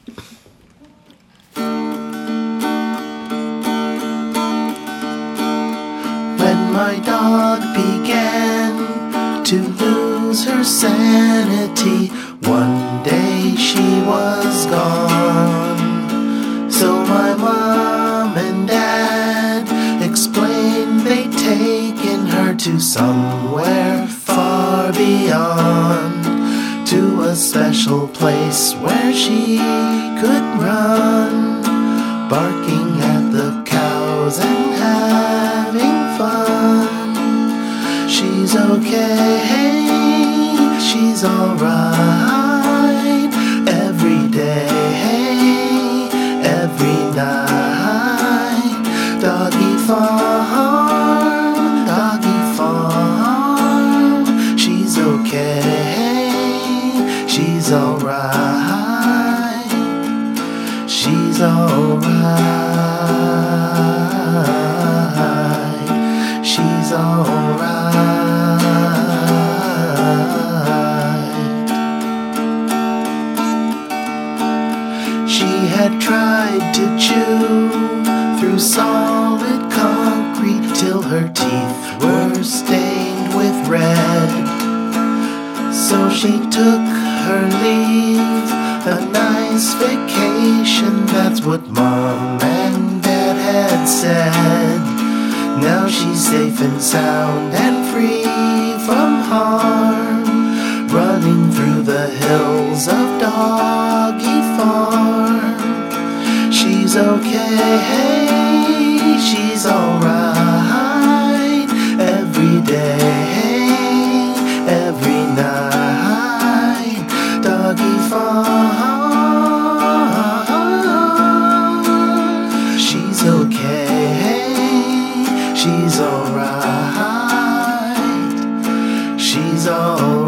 When my dog began to lose her sanity, one day she was gone. So my mom and dad explained they'd taken her to somewhere far beyond, to a special place where she could run, barking at the cows and having fun. She's okay, she's alright, every day, every night. Doggy farm, doggy farm. She's okay, she's alright, she's alright, she's alright. She had tried to chew through solid concrete till her teeth were stained with red. So she took her leave, a nice vacation, that's what Mom and Dad had said. Now she's safe and sound and free from harm, running through the hills of Doggy Farm. She's okay, she's alright, every day, every night. Doggy Farm. She's okay, she's alright, she's alright.